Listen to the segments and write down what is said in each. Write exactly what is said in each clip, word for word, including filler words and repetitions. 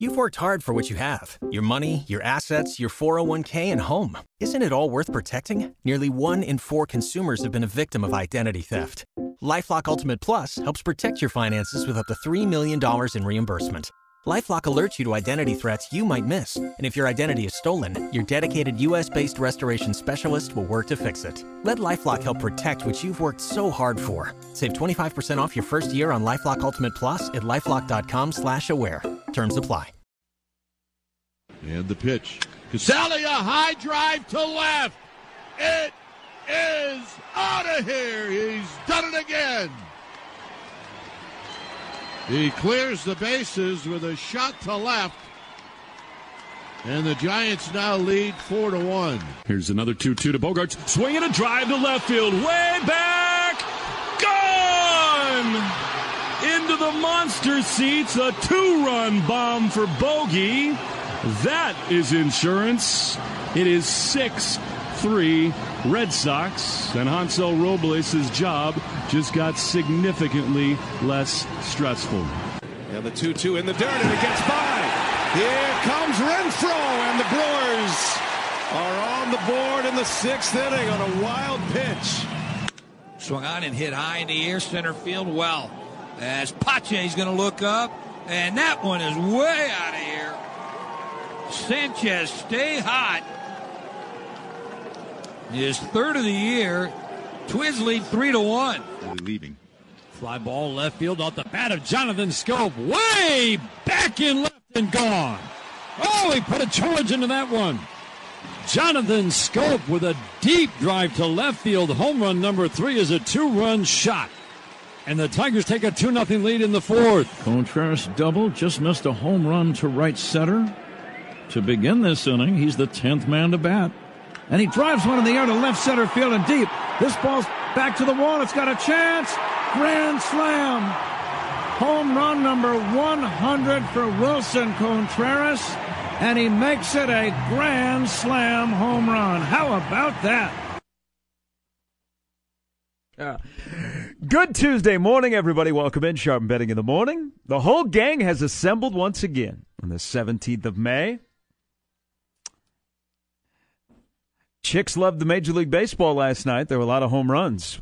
You've worked hard for what you have. Your money, your assets, your four oh one k, and home. Isn't it all worth protecting? Nearly one in four consumers have been a victim of identity theft. LifeLock Ultimate Plus helps protect your finances with up to three million dollars in reimbursement. LifeLock alerts you to identity threats you might miss. And if your identity is stolen, your dedicated U S-based restoration specialist will work to fix it. Let LifeLock help protect what you've worked so hard for. Save twenty-five percent off your first year on LifeLock Ultimate Plus at LifeLock.com slash aware. Terms apply. And the pitch. Casalia, high drive to left. It is out of here. He's done it again. He clears the bases with a shot to left. And the Giants now lead four to one. Here's another two two to Bogaerts. Swinging a drive to left field. Way back. Gone! Into the monster seats. A two-run bomb for Bogey. That is insurance. It is six three Red Sox. And Hansel Robles' job just got significantly less stressful. And the two two in the dirt, and it gets by. Here comes Renfroe, and the Brewers are on the board in the sixth inning on a wild pitch. Swung on and hit high in the air, center field well. As Pache's going to look up, and that one is way out of here. Sanchez, stay hot. His third of the year. Twins lead three to one. Leaving. Fly ball left field off the bat of Jonathan Schoop. Way back in left and gone. Oh, he put a charge into that one. Jonathan Schoop with a deep drive to left field. Home run number three is a two-run shot. And the Tigers take a two nothing lead in the fourth. Contreras double, just missed a home run to right center. To begin this inning, he's the tenth man to bat. And he drives one in the air to left center field and deep. This ball's back to the wall. It's got a chance. Grand slam. Home run number one hundred for Wilson Contreras. And he makes it a grand slam home run. How about that? Yeah. Good Tuesday morning, everybody. Welcome in Sharp and Betting in the Morning. The whole gang has assembled once again on the seventeenth of May. Chicks loved the Major League Baseball last night. There were a lot of home runs.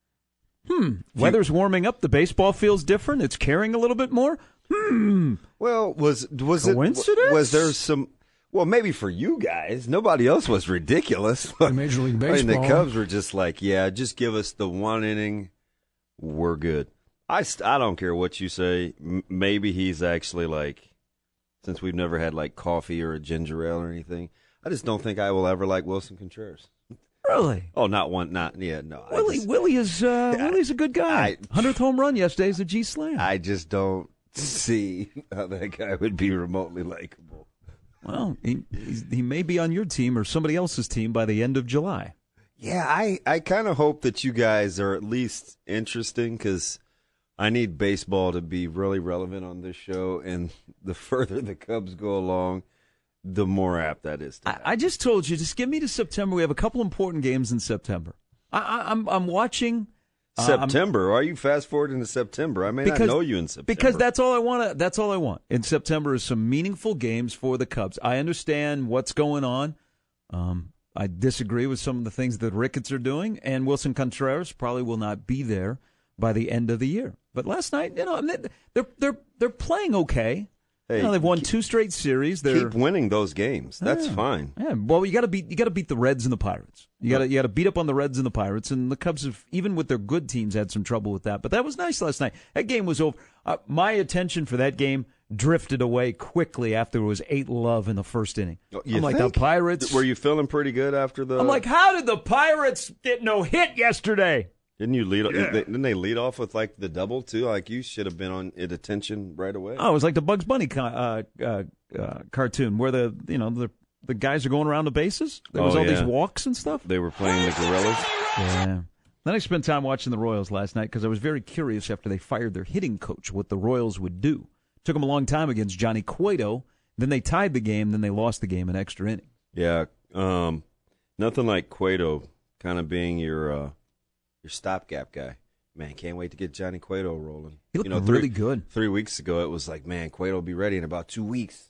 Hmm. Weather's warming up. The baseball feels different. It's carrying a little bit more. Hmm. Well, was was Coincidence? it was there some? Well, maybe for you guys. Nobody else was ridiculous. In Major League Baseball, I mean, the Cubs were just like, yeah, just give us the one inning. We're good. I, st- I don't care what you say. M- maybe he's actually like, since we've never had like coffee or a ginger ale or anything. I just don't think I will ever like Wilson Contreras. Really? Oh, not one, not yeah, no. Willie, just, Willie is uh, I, Willie's a good guy. I, Hundredth home run yesterday is a G slam. I just don't see how that guy would be remotely likable. Well, he he's, he may be on your team or somebody else's team by the end of July. Yeah, I, I kind of hope that you guys are at least interesting because I need baseball to be really relevant on this show, and the further the Cubs go along, the more apt that is to happen. I, I just told you, just give me to September. We have a couple important games in September. I, I, I'm I'm watching uh, September. I'm, Are you fast forwarding to September? I may because, not know you in September because that's all I want. That's all I want in September is some meaningful games for the Cubs. I understand what's going on. Um, I disagree with some of the things that Ricketts are doing, and Wilson Contreras probably will not be there by the end of the year. But last night, you know, they're they're they're playing okay. Hey, you know, they've won keep, two straight series. They're, keep winning those games. That's yeah, fine. Yeah. Well, you got to beat you got to beat the Reds and the Pirates. You got to you got to beat up on the Reds and the Pirates. And the Cubs have, even with their good teams, had some trouble with that. But that was nice last night. That game was over. Uh, my attention for that game drifted away quickly after it was eight love in the first inning. You I'm like think? the Pirates. Were you feeling pretty good after the? I'm like, how did the Pirates get no hit yesterday? Didn't you lead? Yeah. Didn't they lead off with like the double too? Like you should have been on at attention right away. Oh, it was like the Bugs Bunny uh, uh, uh, cartoon where the you know the the guys are going around the bases. There was oh, all yeah. these walks and stuff. They were playing the Gorillas. Yeah. Then I spent time watching the Royals last night because I was very curious after they fired their hitting coach what the Royals would do. Took them a long time against Johnny Cueto. Then they tied the game. Then they lost the game in extra innings. Yeah, um, nothing like Cueto kind of being your uh, your stopgap guy. Man, can't wait to get Johnny Cueto rolling. He looked you know, three, really good. Three weeks ago, it was like, man, Cueto will be ready in about two weeks.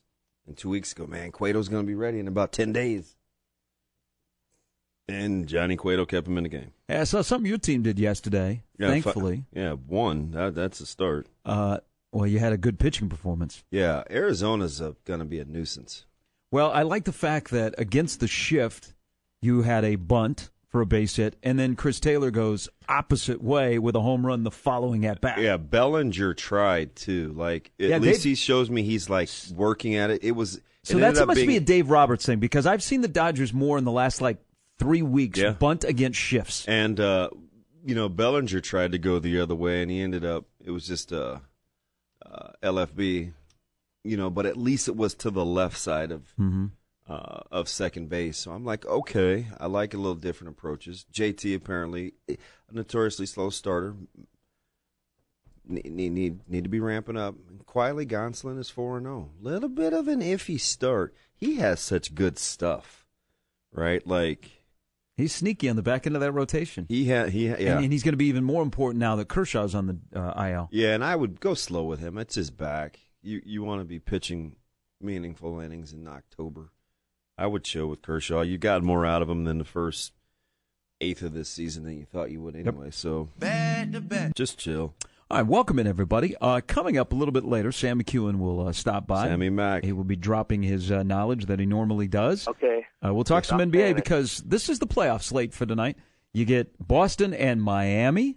And two weeks ago, man, Cueto's going to be ready in about ten days. And Johnny Cueto kept him in the game. Yeah, I saw something your team did yesterday, yeah, thankfully. Fi- yeah, one. That, that's a start. Uh, well, you had a good pitching performance. Yeah, Arizona's going to be a nuisance. Well, I like the fact that against the shift, you had a bunt for a base hit, and then Chris Taylor goes opposite way with a home run the following at bat. Yeah, Bellinger tried too. Like at yeah, least Dave, he shows me he's like working at it. It was so it that must being, be a Dave Roberts thing because I've seen the Dodgers more in the last like three weeks yeah. bunt against shifts. And uh, you know, Bellinger tried to go the other way, and he ended up. It was just uh, uh, L F B, you know, but at least it was to the left side of. Mm-hmm. Uh, of second base. So I'm like, okay, I like a little different approaches. J T apparently a notoriously slow starter. Need need need to be ramping up. And quietly, Gonsolin is four and oh. Little bit of an iffy start. He has such good stuff, right? Like he's sneaky on the back end of that rotation. He had he ha- yeah, and, and he's going to be even more important now that Kershaw's on the uh, I L. Yeah, and I would go slow with him. It's his back. You you want to be pitching meaningful innings in October. I would chill with Kershaw. You got more out of him than the first eighth of this season than you thought you would anyway. Yep. So bad to bad. Just chill. All right, welcome in, everybody. Uh, coming up a little bit later, Sam McEwen will uh, stop by. Sammy Mac. He will be dropping his uh, knowledge that he normally does. Okay. Uh, we'll talk some N B A because this is the playoff slate for tonight. You get Boston and Miami.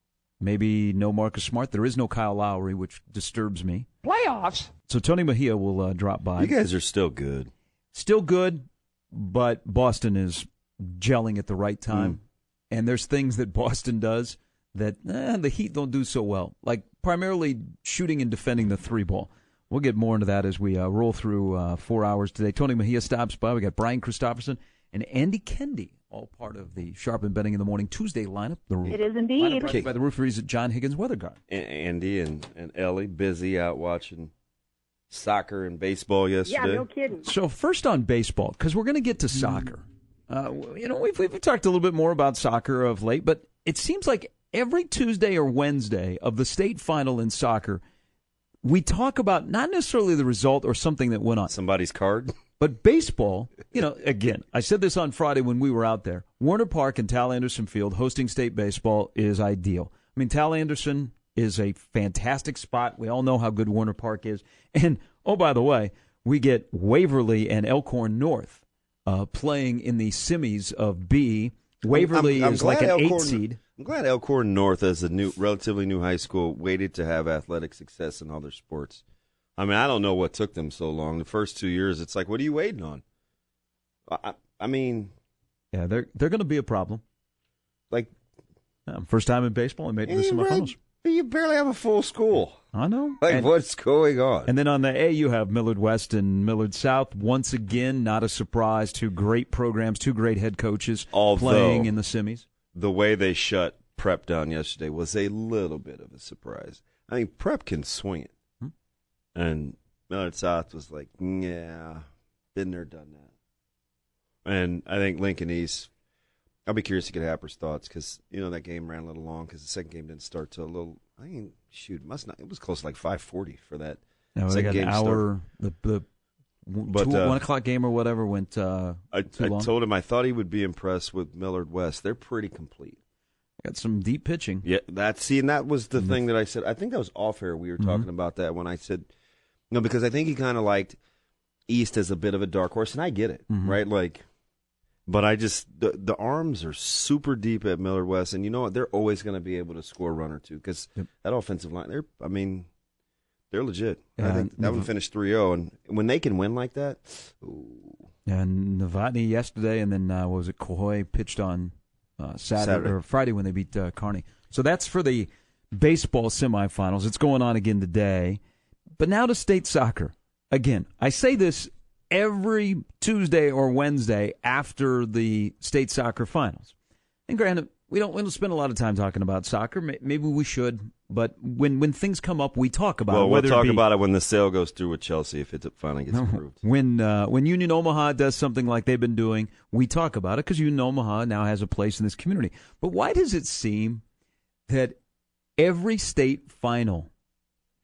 Maybe no Marcus Smart. There is no Kyle Lowry, which disturbs me. Playoffs? So Tony Mejia will uh, drop by. You guys are still good. Still good, but Boston is gelling at the right time. Mm. And there's things that Boston does that eh, the Heat don't do so well, like primarily shooting and defending the three ball. We'll get more into that as we uh, roll through uh, four hours today. Tony Mejia stops by. We got Brian Christopherson and Andy Kendi, all part of the Sharp and Betting in the Morning Tuesday lineup. The it is indeed. Lineup by the rooferys at John Higgins Weather Guard. Andy and, and Ellie busy out watching soccer and baseball yesterday. Yeah, no kidding. So first on baseball, because we're going to get to soccer. Uh, you know, we've, we've talked a little bit more about soccer of late, but it seems like every Tuesday or Wednesday of the state final in soccer, we talk about not necessarily the result or something that went on. Somebody's card. But baseball, you know, again, I said this on Friday when we were out there. Warner Park and Tal Anderson Field hosting state baseball is ideal. I mean, Tal Anderson is a fantastic spot. We all know how good Warner Park is. And, oh, by the way, we get Waverly and Elkhorn North uh, playing in the semis of B. Waverly I'm, I'm is like an Elkhorn, eight seed. I'm glad Elkhorn North, as a new, relatively new high school, waited to have athletic success in other sports. I mean, I don't know what took them so long. The first two years, it's like, what are you waiting on? I, I mean, yeah, they're they're going to be a problem. Like, yeah, first time in baseball, I made it to the semifinals. You barely have a full school. I know. Like, and, what's going on? And then on the A, you have Millard West and Millard South. Once again, not a surprise. Two great programs, two great head coaches Although, playing in the semis. The way they shut Prep down yesterday was a little bit of a surprise. I mean, Prep can swing it. Hmm? And Millard South was like, yeah, been there, done that. And I think Lincoln East, I'll be curious to get Happer's thoughts because, you know, that game ran a little long because the second game didn't start till a little, I mean, shoot, must not, it was close to like five forty for that no, second got game an hour, the, the but, two, uh, one o'clock game or whatever went uh, I, too I long. told him I thought he would be impressed with Millard West. They're pretty complete. Got some deep pitching. Yeah, that, see, and that was the mm-hmm. thing that I said. I think that was off air. We were mm-hmm. talking about that when I said, you know, because I think he kind of liked East as a bit of a dark horse, and I get it, mm-hmm. right? Like, but I just, the, the arms are super deep at Millard West, and you know what? They're always going to be able to score a run or two because yep. that offensive line, they're, I mean, they're legit. Yeah, I think that one finished three oh, and when they can win like that, ooh. And Novotny yesterday, and then, uh, what was it, Cohoy pitched on uh, Saturday, Saturday or Friday when they beat uh, Kearney. So that's for the baseball semifinals. It's going on again today. But now to state soccer. Again, I say this every Tuesday or Wednesday after the state soccer finals. And granted, we don't, we don't spend a lot of time talking about soccer. Maybe we should, but when, when things come up, we talk about well, it. Well, we'll talk it be, about it when the sale goes through with Chelsea, if it finally gets approved. When uh, when Union Omaha does something like they've been doing, we talk about it because Union Omaha now has a place in this community. But why does it seem that every state final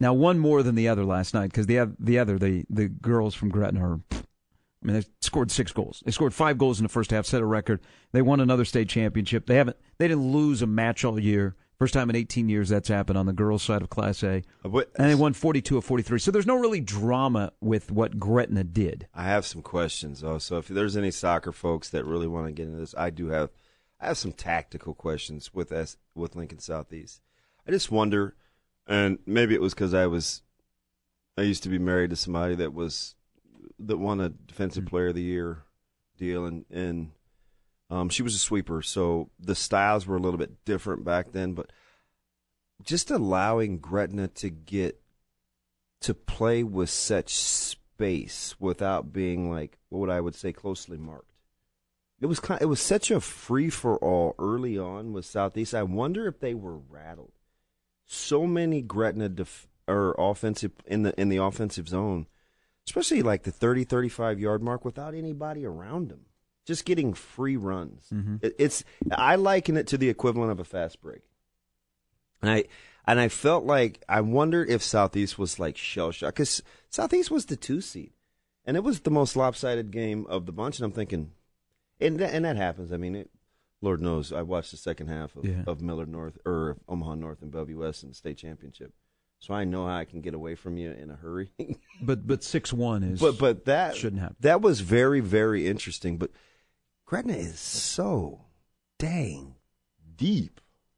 Now, one more than the other last night because the the other the the girls from Gretna are. I mean, they scored six goals. They scored five goals in the first half, set a record. They won another state championship. They haven't. They didn't lose a match all year. First time in eighteen years that's happened on the girls' side of Class A. And they won forty-two of forty-three. So there's no really drama with what Gretna did. I have some questions, though. So if there's any soccer folks that really want to get into this, I do have. I have some tactical questions with S, with Lincoln Southeast. I just wonder, and maybe it was because I was, I used to be married to somebody that was. that won a Defensive Player of the Year deal, and, and um, she was a sweeper, so the styles were a little bit different back then, but just allowing Gretna to get to play with such space without being like, what I would say, closely marked. It was kind of, it was such a free-for-all early on with Southeast. I wonder if they were rattled. So many Gretna def- or offensive in the in the offensive zone, especially like the thirty, thirty-five-yard mark without anybody around them, just getting free runs. Mm-hmm. It, it's I liken it to the equivalent of a fast break. And I and I felt like I wondered if Southeast was like shell-shocked because Southeast was the two seed, and it was the most lopsided game of the bunch. And I'm thinking, and that, and that happens. I mean, it, Lord knows, I watched the second half of, yeah. of Millard North or Omaha North and Bellevue West in the state championship. So I know how I can get away from you in a hurry. but but six one is but but that shouldn't happen. That was very very interesting. But Gretna is so dang deep.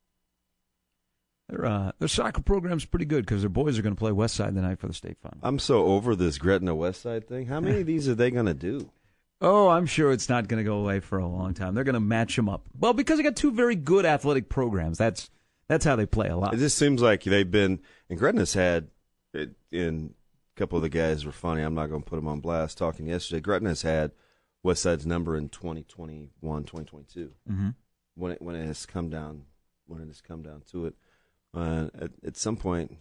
Their uh, their soccer program's pretty good because their boys are going to play West Side tonight for the state final. I'm so over this Gretna West Side thing. How many of these are they going to do? Oh, I'm sure it's not going to go away for a long time. They're going to match them up. Well, because they got two very good athletic programs. That's That's how they play a lot. It just seems like they've been, and Gretna's had, in a couple of the guys were funny. I'm not going to put them on blast. Talking yesterday, Gretna's had West Side's number in twenty twenty-one, twenty twenty-two. Mm-hmm. When it when it has come down, when it has come down to it, uh, at, at some point,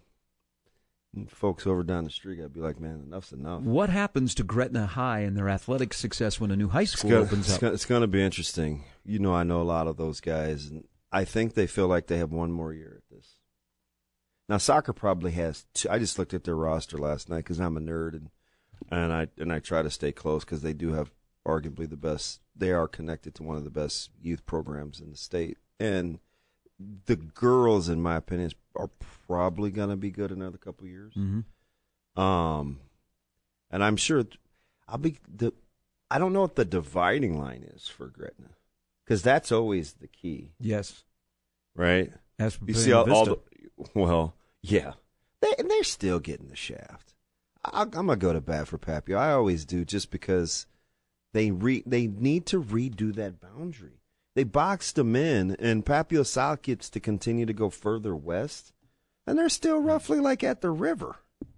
folks over down the street got to be like, man, enough's enough. What happens to Gretna High and their athletic success when a new high school it's gonna, opens it's up? Gonna, it's going to be interesting. You know, I know a lot of those guys, and I think they feel like they have one more year at this. Now, soccer probably has two. I just looked at their roster last night because I'm a nerd, and and I and I try to stay close because they do have arguably the best. They are connected to one of the best youth programs in the state, and the girls, in my opinion, are probably going to be good another couple of years. Mm-hmm. Um, and I'm sure I'll be the. I don't know what the dividing line is for Gretna. Because that's always the key. Yes. Right? As you see all, all the, well, yeah. They, and they're still getting the shaft. I, I'm going to go to bat for Papio. I always do just because they re, they need to redo that boundary. They boxed them in, and Papio South gets to continue to go further west, and they're still roughly like at the river.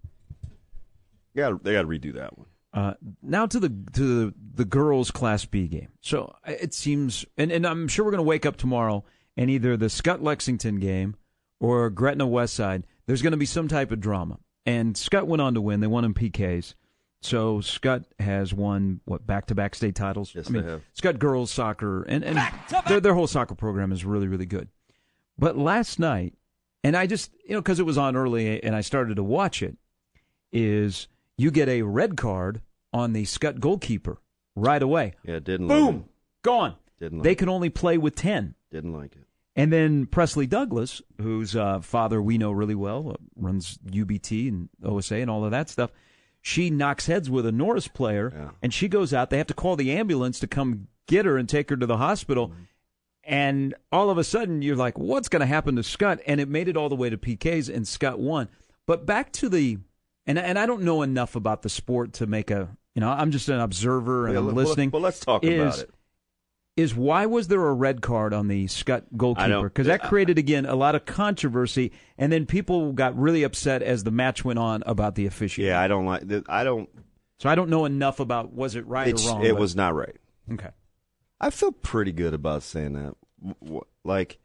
They got they got to redo that one. Uh, now to the to the, the girls' Class B game. So it seems, and, and I'm sure we're going to wake up tomorrow, and either the Scott Lexington game or Gretna Westside, there's going to be some type of drama. And Scott went on to win; they won in P Ks. So Scott has won what back-to-back state titles. Yes, I mean, they have. Scott girls soccer, and and their their whole soccer program is really really good. But last night, and I just you know because it was on early, and I started to watch it, is. You get a red card on the Scott goalkeeper right away. Yeah, didn't Boom, like it. gone. Didn't like they it. can only play with ten. Didn't like it. And then Presley Douglas, whose uh, father we know really well, uh, runs U B T and O S A and all of that stuff, she knocks heads with a Norris player, yeah. and she goes out. They have to call the ambulance to come get her and take her to the hospital. Mm-hmm. And all of a sudden, you're like, what's going to happen to Scott? And it made it all the way to P Ks, and Scott won. But back to the... And and I don't know enough about the sport to make a, you know, I'm just an observer and yeah, I'm well, listening. Well, let's talk is, about it. Is why was there a red card on the Scott goalkeeper? Because that created, again, a lot of controversy, and then people got really upset as the match went on about the officiating. Yeah, I don't like I don't. So I don't know enough about was it right or wrong. It but, was not right. Okay. I feel pretty good about saying that. Like,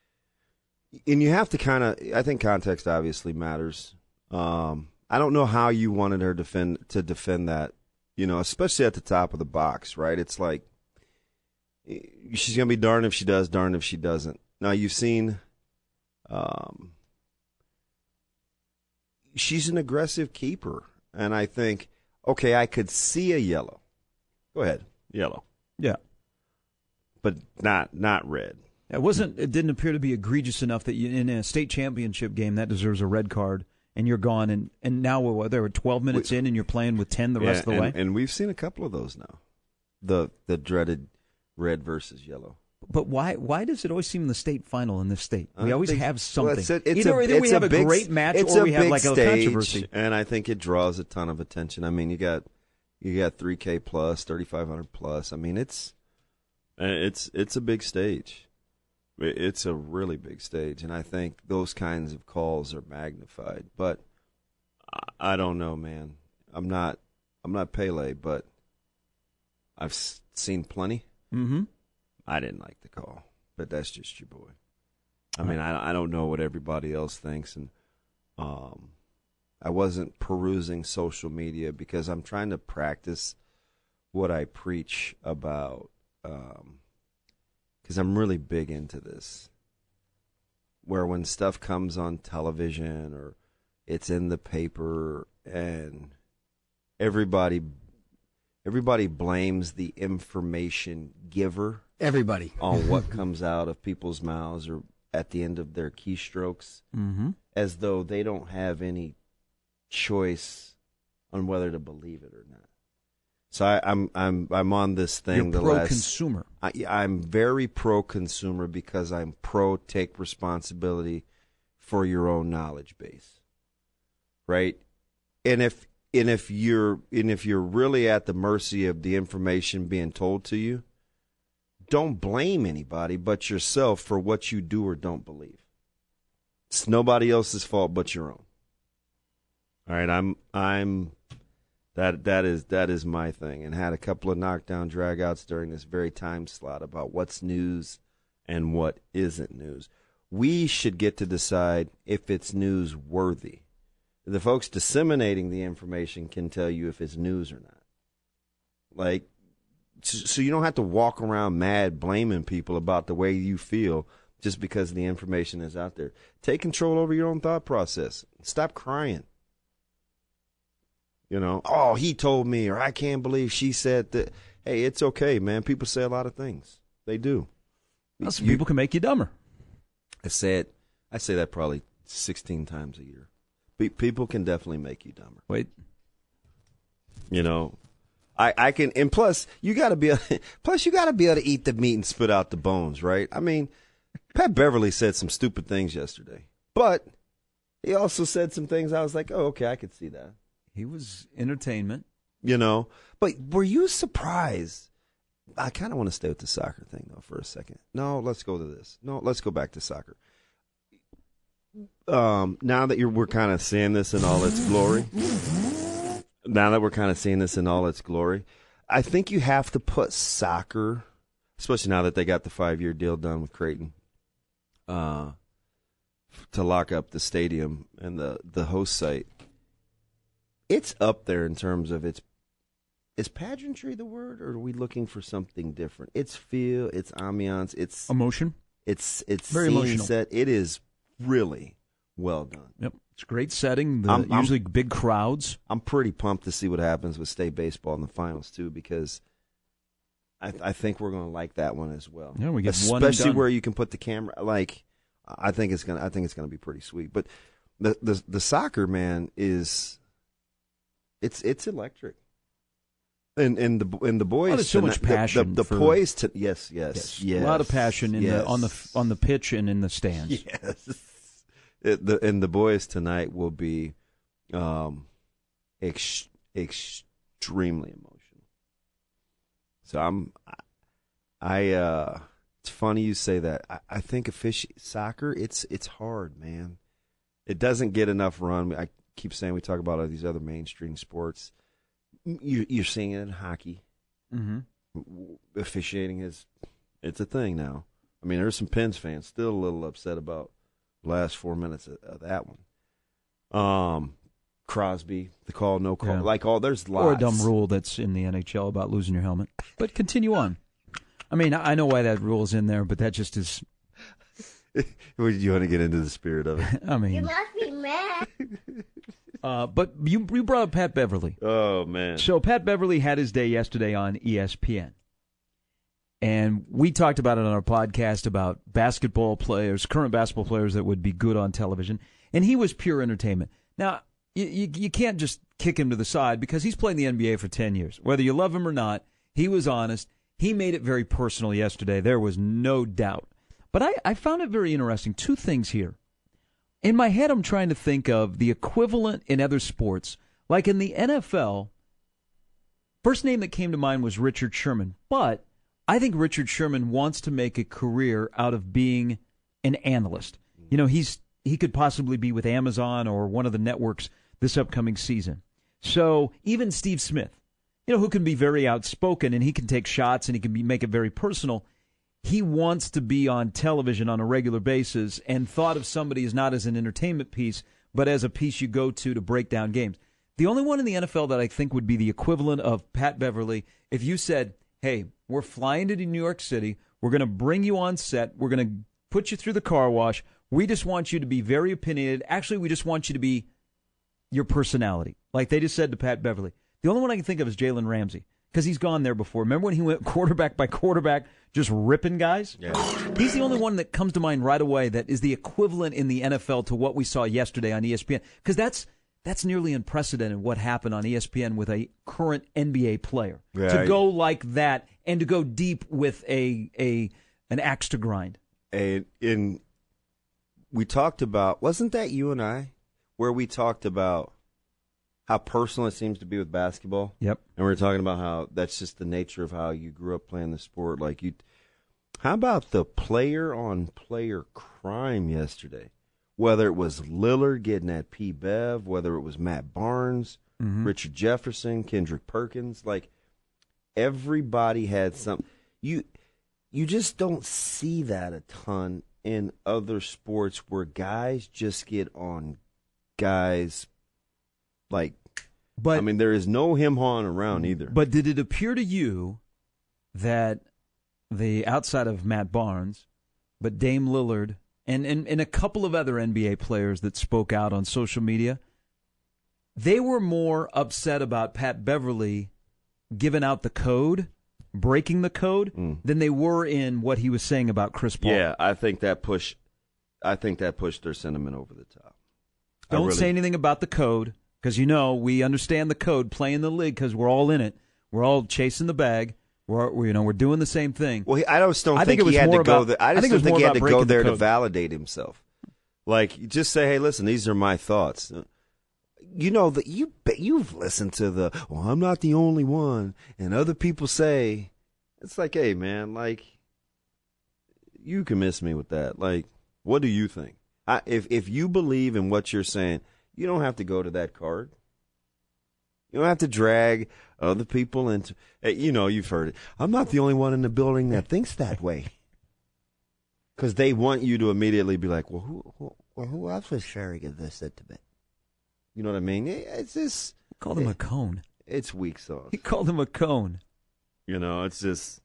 and you have to kind of, I think context obviously matters. Um, I don't know how you wanted her defend to defend that, you know, especially at the top of the box, right? It's like she's gonna be darned if she does, darned if she doesn't. Now you've seen, um, she's an aggressive keeper. And I think, okay, I could see a yellow. Go ahead, yellow. Yeah. But not not red. It wasn't. It didn't appear to be egregious enough that you, in a state championship game that deserves a red card, and you're gone. And, and now what, there were twelve minutes we, in, and you're playing with ten the yeah, rest of the and, way. And we've seen a couple of those now. The the dreaded red versus yellow. But why why does it always seem the state final in this state? We I always think, have something. Well, it's a, it's either a, either it's we have a, big, great match or we have big like stage, a controversy. And I think it draws a ton of attention. I mean, you got you got three K plus, thirty-five hundred plus. I mean, it's it's it's a big stage. It's a really big stage, and I think those kinds of calls are magnified. But I don't know, man. I'm not I'm not Pele, but I've seen plenty. Mm-hmm. I didn't like the call, but that's just your boy. I mean, I, I don't know what everybody else thinks, and um, I wasn't perusing social media because I'm trying to practice what I preach about, because um, I'm really big into this, where when stuff comes on television or it's in the paper and everybody everybody blames the information giver. Everybody. On what comes out of people's mouths or at the end of their keystrokes, mm-hmm. as though they don't have any choice on whether to believe it or not. So I, I'm I'm I'm on this thing. You're the pro-consumer. Last, I, I'm very pro-consumer because I'm pro take responsibility for your own knowledge base, right? And if and if you're and if you're really at the mercy of the information being told to you, don't blame anybody but yourself for what you do or don't believe. It's nobody else's fault but your own. All right, I'm I'm that that is that is my thing, and had a couple of knockdown dragouts during this very time slot about what's news and what isn't news. We should get to decide if it's newsworthy. The folks disseminating the information can tell you if it's news or not. Like, so you don't have to walk around mad blaming people about the way you feel just because the information is out there. Take control over your own thought process. Stop crying. You know, oh, he told me, or I can't believe she said that. Hey, it's okay, man. People say a lot of things. They do. Well, some people can make you dumber. I say it. I say that probably sixteen times a year. People can definitely make you dumber. Wait. You know, I, I can, and plus you got to be, plus you got to be able to eat the meat and spit out the bones, right? I mean, Pat Beverly said some stupid things yesterday, but he also said some things I was like, oh, okay, I could see that. He was entertainment, you know. But were you surprised? I kind of want to stay with the soccer thing though for a second. No, let's go to this. No, let's go back to soccer. Um, now that you're, we're kind of seeing this in all its glory. Now that we're kind of seeing this in all its glory, I think you have to put soccer, especially now that they got the five-year deal done with Creighton, uh, to lock up the stadium and the, the host site. It's up there in terms of its, is pageantry the word, or are we looking for something different? It's feel, it's ambiance, it's emotion. It's it's very scene emotional. Set. It is really well done. Yep, it's a great setting. The, I'm, usually I'm, big crowds. I'm pretty pumped to see what happens with state baseball in the finals too, because I, I think we're going to like that one as well. Yeah, we get especially one and done. where you can put the camera. Like, I think it's gonna. I think it's gonna be pretty sweet. But the the the soccer, man, is it's it's electric. And and the and the boys, oh, there's so tonight, much passion. The, the, the for, poised, to, yes, yes, yes, yes, a lot of passion in yes. the on the on the pitch and in the stands. Yes, it, the and the boys tonight will be, um, ex, extremely emotional. So I'm, I, uh, it's funny you say that. I, I think offici- soccer, it's it's hard, man. It doesn't get enough run. I keep saying we talk about all these other mainstream sports. You, you're seeing it in hockey. Mm-hmm. Officiating is, it's a thing now. I mean, there's some Pens fans still a little upset about the last four minutes of, of that one. Um, Crosby, the call, no call, yeah. like all there's lots. Or a dumb rule that's in the N H L about losing your helmet. But continue on. I mean, I know why that rule's in there, but that just is. You want to get into the spirit of it? I mean, you must be mad. Uh, but you, you brought up Pat Beverly. Oh, man. So Pat Beverly had his day yesterday on E S P N. And we talked about it on our podcast about basketball players, current basketball players that would be good on television. And he was pure entertainment. Now, you, you, you can't just kick him to the side because he's played in the N B A for ten years. Whether you love him or not, he was honest. He made it very personal yesterday. There was no doubt. But I, I found it very interesting. Two things here. In my head, I'm trying to think of the equivalent in other sports. Like in the N F L, first name that came to mind was Richard Sherman. But I think Richard Sherman wants to make a career out of being an analyst. You know, he's he could possibly be with Amazon or one of the networks this upcoming season. So even Steve Smith, you know, who can be very outspoken and he can take shots and he can be, make it very personal. He wants to be on television on a regular basis and thought of somebody as not as an entertainment piece, but as a piece you go to to break down games. The only one in the N F L that I think would be the equivalent of Pat Beverly, if you said, hey, we're flying to New York City, we're going to bring you on set, we're going to put you through the car wash, we just want you to be very opinionated. Actually, we just want you to be your personality. Like they just said to Pat Beverly. The only one I can think of is Jalen Ramsey. Because he's gone there before. Remember when he went quarterback by quarterback, just ripping guys? Yeah. He's the only one that comes to mind right away that is the equivalent in the N F L to what we saw yesterday on E S P N. Because that's that's nearly unprecedented what happened on E S P N with a current N B A player. Yeah. To go like that and to go deep with a a an axe to grind. And in we talked about, wasn't that you and I, where we talked about how personal it seems to be with basketball? Yep. And we were talking about how that's just the nature of how you grew up playing the sport. Like you, how about the player-on-player crime yesterday? Whether it was Lillard getting at P. Bev, whether it was Matt Barnes, mm-hmm. Richard Jefferson, Kendrick Perkins, like everybody had something. You, you just don't see that a ton in other sports where guys just get on guys. Like, but I mean, there is no him hawing around either. But did it appear to you that the outside of Matt Barnes, but Dame Lillard and, and, and a couple of other N B A players that spoke out on social media, they were more upset about Pat Beverly giving out the code, breaking the code, mm. than they were in what he was saying about Chris Paul? Yeah, I think that push, I think that pushed their sentiment over the top. Don't really, say anything about the code. Because, you know, we understand the code, playing the league because we're all in it. We're all chasing the bag. We're, we're you know, we're doing the same thing. Well, he, I just don't I think, think it was he had more to go about, there. I just I think don't think he had to go there the to validate himself. Like, just say, hey, listen, these are my thoughts. You know, that you, you've listened to the, well, I'm not the only one, and other people say, it's like, hey, man, like, you can miss me with that. Like, what do you think? I, if if you believe in what you're saying, you don't have to go to that card. You don't have to drag other people into, you know, you've heard it. I'm not the only one in the building that thinks that way. Because they want you to immediately be like, well, who, who, well, who else was sharing this sentiment? You know what I mean? It's just. He called him it, a cone. It's weak sauce. He called him a cone. You know, it's just.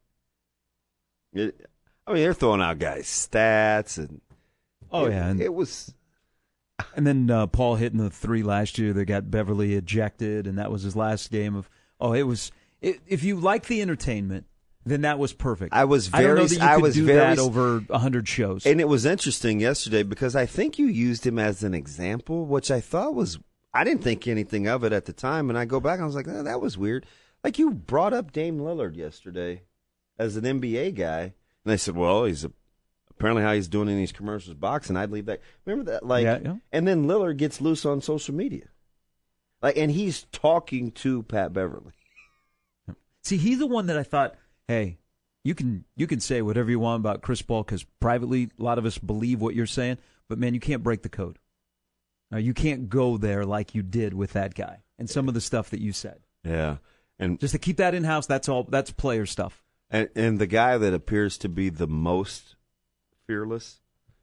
It, I mean, they're throwing out guys' stats. and Oh, it, yeah. And it was. And then uh, Paul hitting the three last year that got Beverly ejected, and that was his last game of. Oh, it was. It, if you like the entertainment, then that was perfect. I was very. I don't know that you I could was do very, that over a hundred shows. And it was interesting yesterday because I think you used him as an example, which I thought was. I didn't think anything of it at the time, and I go back and I was like, oh, that was weird. Like you brought up Dame Lillard yesterday as an N B A guy, and I said, well, he's a. Apparently, how he's doing in these commercials, boxing. I'd leave that. Remember that, like, yeah, yeah. And then Lillard gets loose on social media, like, and he's talking to Pat Beverly. See, he's the one that I thought, hey, you can you can say whatever you want about Chris Paul because privately, a lot of us believe what you're saying, but man, you can't break the code. Now, you can't go there like you did with that guy and some of the stuff that you said. Yeah, and just to keep that in house, that's all. That's player stuff. And and the guy that appears to be the most fearless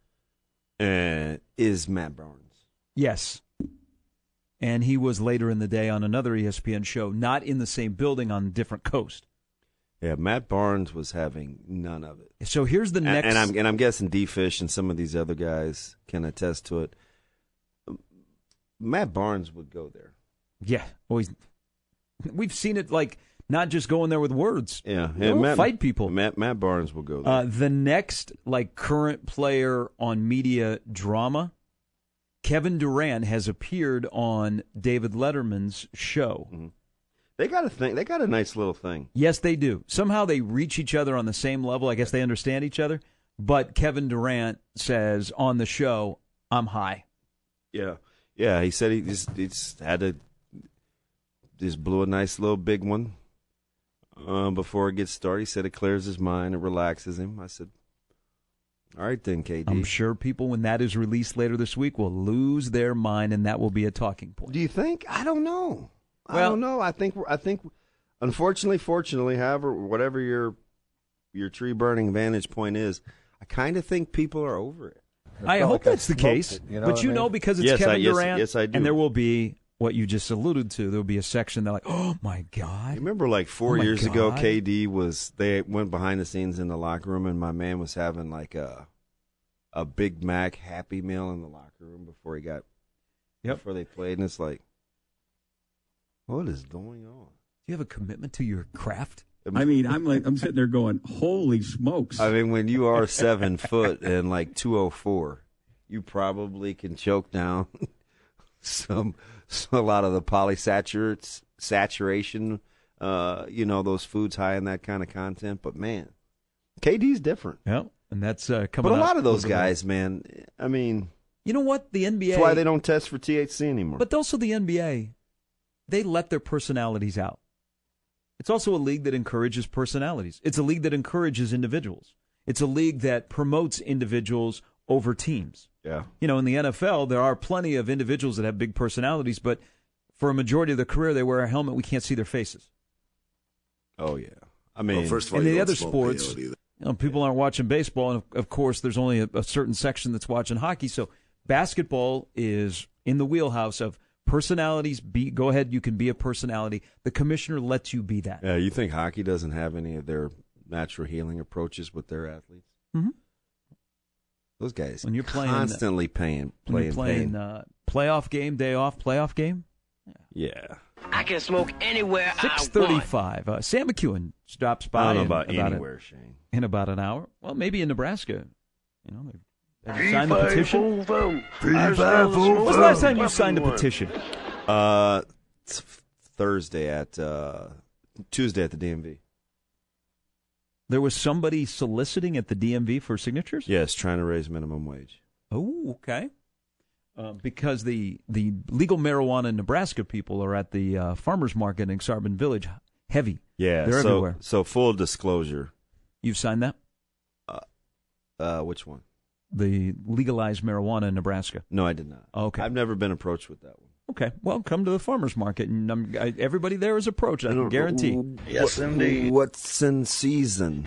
uh, is Matt Barnes. Yes. And he was later in the day on another E S P N show, not in the same building on a different coast. Yeah, Matt Barnes was having none of it. So here's the next... And, and, I'm, and I'm guessing D-Fish and some of these other guys can attest to it. Matt Barnes would go there. Yeah, always. We've seen it like not just going there with words. Yeah, They'll and Matt, fight people. Matt, Matt Barnes will go there. Uh, the next like current player on media drama, Kevin Durant has appeared on David Letterman's show. Mm-hmm. They got a thing. They got a nice little thing. Yes, they do. Somehow they reach each other on the same level. I guess they understand each other. But Kevin Durant says on the show, "I'm high." Yeah, yeah. He said he just, he just had to just blew a nice little big one uh, before it gets started. He said it clears his mind, it relaxes him. I said, "All right then, K D." I'm sure people, when that is released later this week, will lose their mind, and that will be a talking point. Do you think? I don't know. I Well- don't know. I think. I think. Unfortunately, fortunately, however, whatever your your tree burning vantage point is, I kind of think people are over it. I hope that's the case. it, you know but what you I know, mean? because it's Yes, Kevin I- yes, Durant, yes, I do. and there will be what you just alluded to. There will be a section that like, oh my God. You remember like four Oh, my years ago, God. K D was, they went behind the scenes in the locker room, and my man was having like a a Big Mac Happy Meal in the locker room before he got, Yep. before they played, and it's like, what is going on? Do you have a commitment to your craft? I mean, I'm like, I'm sitting there going, holy smokes. I mean, when you are seven foot and like two oh four, you probably can choke down some, some a lot of the polysaturates, saturation, uh, you know, those foods high in that kind of content. But man, K D's different. Yeah, and that's uh, coming. But a up lot of those over there. guys, man, I mean, You know what? The N B A. that's why they don't test for T H C anymore. But also the N B A, they let their personalities out. It's also a league that encourages personalities. It's a league that encourages individuals. It's a league that promotes individuals over teams. yeah. You know, in the N F L, there are plenty of individuals that have big personalities, but for a majority of their career, they wear a helmet. We can't see their faces. Oh, yeah. I mean, Well, first of all, in you the don't other smoke sports, peyote either. you know, people aren't watching baseball, and of, of course, there's only a, a certain section that's watching hockey. So basketball is in the wheelhouse of personalities. Be go ahead, you can be a personality. The commissioner lets you be that. yeah, you think hockey doesn't have any of their natural healing approaches with their athletes? Mhm. Those guys When you're playing- constantly paying, When playing, you're playing pain. uh, playoff game, day off, playoff game. Yeah. I can smoke anywhere I Six want. thirty-five. Uh, Sam McEwen stops by. I don't know in about about anywhere, a, Shane. in about an hour. Well, maybe in Nebraska. You know, they have you signed the petition. When's the last time you signed a petition? Uh, it's Thursday at uh, Tuesday at the D M V. There was somebody soliciting at the D M V for signatures? Yes, trying to raise minimum wage. Oh, okay. Uh, because the, the legal marijuana in Nebraska people are at the uh, farmers market in Exarban Village. Heavy. Yeah, They're so everywhere. so full disclosure. You've signed that? Uh, uh, which one? The legalized marijuana in Nebraska. No, I did not. Okay. I've never been approached with that one. Okay. Well, come to the farmers market, and um, I, everybody there is approached. I can guarantee. Yes, indeed. What's in season?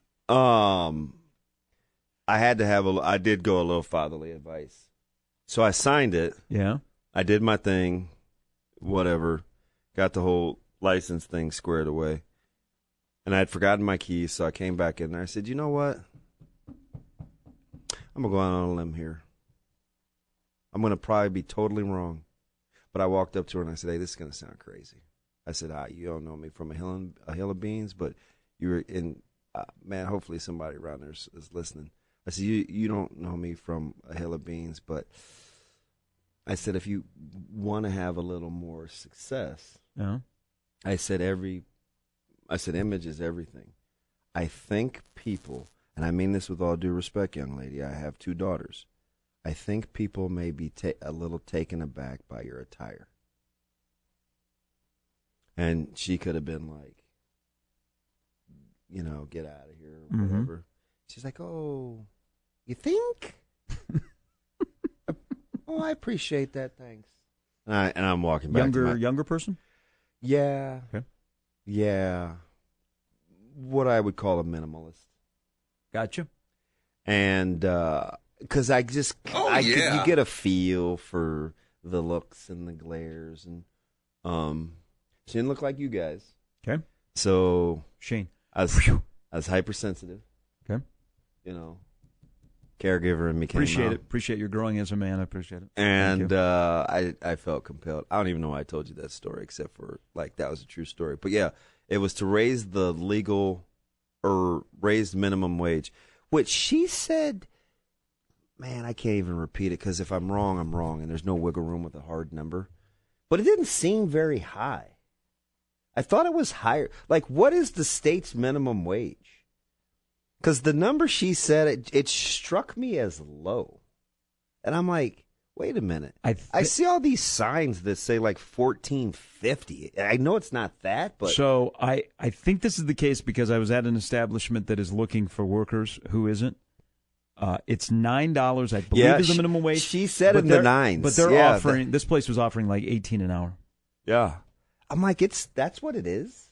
um, I had to have a. I did go a little fatherly advice, so I signed it. Yeah. I did my thing, whatever. Got the whole license thing squared away, and I had forgotten my keys, so I came back in there. I said, "You know what? I'm gonna go out on a limb here. I'm gonna probably be totally wrong." But I walked up to her and I said, "Hey, this is gonna sound crazy." I said, ah, "You don't know me from a hill, and, a hill of beans, but you're in. Uh, man, hopefully somebody around there is, is listening." I said, "You you don't know me from a hill of beans, but." I said, if you want to have a little more success, Yeah. I said, every, I said, image is everything. I think people, and I mean this with all due respect, young lady, I have two daughters. I think people may be ta- a little taken aback by your attire. And she could have been like, you know, get out of here, or Mhm. whatever. She's like, oh, you think? Oh, I appreciate that. Thanks. And, I, and I'm walking back. Younger to my, younger person? yeah. Okay. Yeah. What I would call a minimalist. Gotcha. And because I just, Oh, I get- yeah. you get a feel for the looks and the glares. And um, she didn't look like you guys. Okay. So Shane. I was, I was hypersensitive. Okay. You know. caregiver in me came Appreciate out. it. Appreciate your growing as a man. I appreciate it. And uh, I I felt compelled. I don't even know why I told you that story, except for like that was a true story. But yeah, it was to raise the legal or raise minimum wage, which she said, man, I can't even repeat it because if I'm wrong, I'm wrong, and there's no wiggle room with a hard number. But it didn't seem very high. I thought it was higher. Like, what is the state's minimum wage? Because the number she said, it, it struck me as low. And I'm like, wait a minute. I, th- I see all these signs that say like fourteen fifty. I know it's not that, but so I, I think this is the case because I was at an establishment that is looking for workers who isn't. Uh, it's nine dollars, I believe, yeah, is the she, minimum wage. She said but in the nines, but they're yeah, offering. that, this place was offering like eighteen an hour. Yeah, I'm like, it's that's what it is.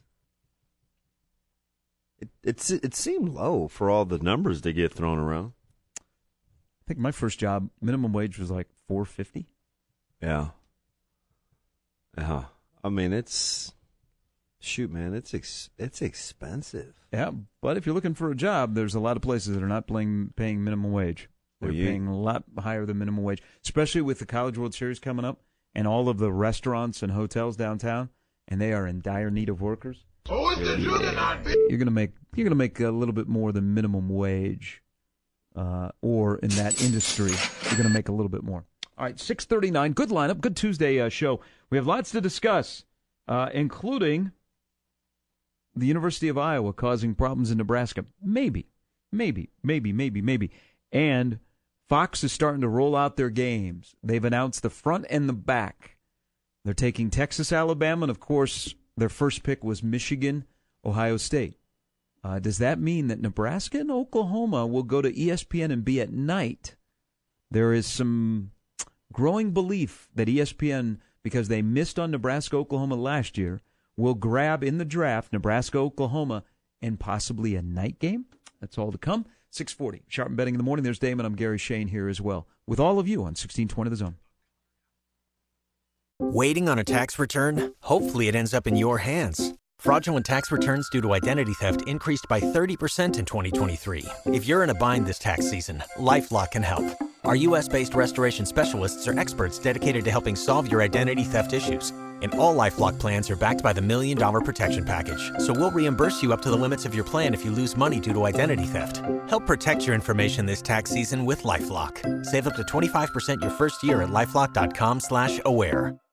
It it's it seemed low for all the numbers that get thrown around. I think my first job minimum wage was like four fifty. Yeah. Yeah. I mean, it's shoot, man. It's ex, it's expensive. Yeah, but if you're looking for a job, there's a lot of places that are not playing, paying minimum wage. They're Well, you- paying a lot higher than minimum wage, especially with the College World Series coming up and all of the restaurants and hotels downtown, and they are in dire need of workers. You're gonna make you're gonna make a little bit more than minimum wage, uh, or in that industry, you're gonna make a little bit more. All right, six thirty-nine. Good lineup. Good Tuesday uh, show. We have lots to discuss, uh, including the University of Iowa causing problems in Nebraska. Maybe, maybe, maybe, maybe, maybe. And Fox is starting to roll out their games. They've announced the front and the back. They're taking Texas, Alabama, and, of course, their first pick was Michigan, Ohio State. Uh, does that mean that Nebraska and Oklahoma will go to E S P N and be at night? There is some growing belief that E S P N, because they missed on Nebraska, Oklahoma last year, will grab in the draft Nebraska, Oklahoma, and possibly a night game. That's all to come. six forty, Sharp and Betting in the morning. There's Damon. I'm Gary Shane here as well with all of you on sixteen twenty The Zone. Waiting on a tax return? Hopefully it ends up in your hands. Fraudulent tax returns due to identity theft increased by thirty percent in twenty twenty-three. If you're in a bind this tax season, LifeLock can help. Our U S-based restoration specialists are experts dedicated to helping solve your identity theft issues. And all LifeLock plans are backed by the Million Dollar Protection Package. So we'll reimburse you up to the limits of your plan if you lose money due to identity theft. Help protect your information this tax season with LifeLock. Save up to twenty-five percent your first year at LifeLock.com slash aware.